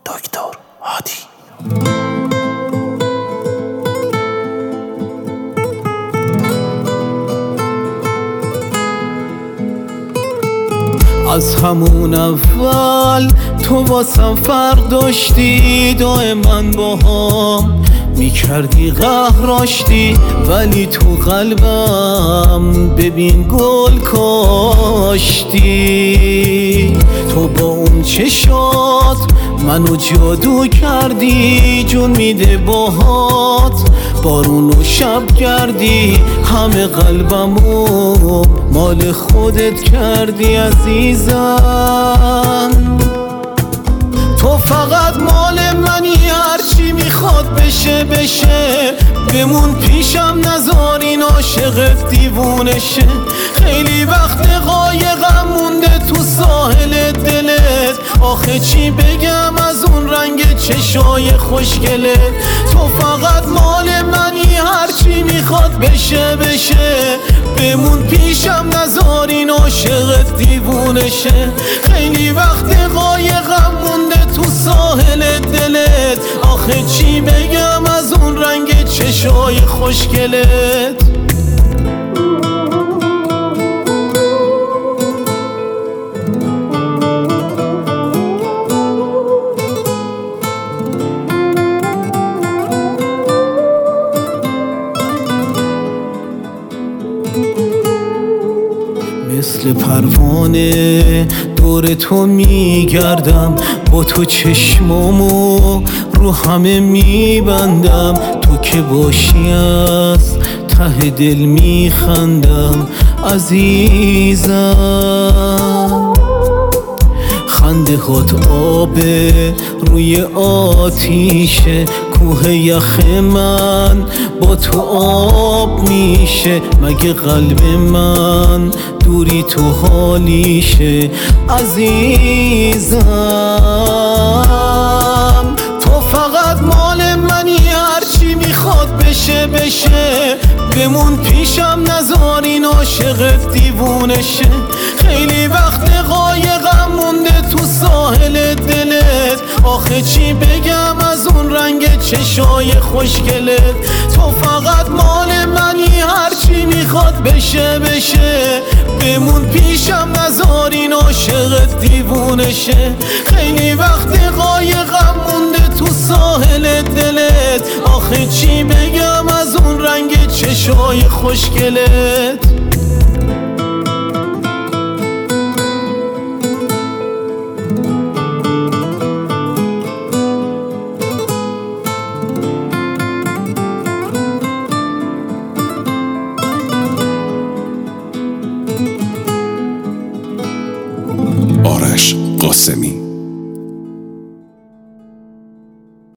دکتر هادی. از همون اول تو واسم فرق داشتی، دائما با هم میکردی قهراشتی، ولی تو قلبم ببین گل کاشتی. تو با اون چشات منو جادو کردی، جون میده باهات بارون و شب کردی، همه قلبمو مال خودت کردی عزیزم. تو فقط مال منی، هرچی میخواد بشه بشه، بمون پیشم نذار این عاشقت دیوونه شه. خیلی وقت قایقم مونده تو ساحل دلت، آخه چی بگم از اون رنگ چشای خوشگلت. تو فقط مال منی، هرچی میخواد بشه بشه، بمون پیشم نذار این عاشقت دیوونه شه. خیلی وقت قایقم مونده تو ساحل دلت، آخه چی بگم از اون رنگ چشای خوشگلت. مثل پروانه دور تو میگردم، با تو چشمامو رو همه میبندم. تو که باشی از ته دل میخندم عزیزم. خنده هات آبه روی آتیشه، کوه یخ من با تو آب میشه. مگه قلب من دوری تو حالیشه عزیزم. تو فقط مال منی، هرچی میخواد بشه بشه، بمون پیشم نذار این عاشقت دیوونه شه. خیلی وقت قایقم مونده تو ساحل دلت، آخه چی بگم از اون رنگ چشای خوشگلت. تو فقط مال منی، هرچی میخواد بشه بشه، بمون پیشم نذار این عاشقت دیوونه شه. خیلی وقت قایقم مونده تو ساحل دلت، آخه چی بگم از اون رنگ چشای خوشگلت. آرش قاسمی.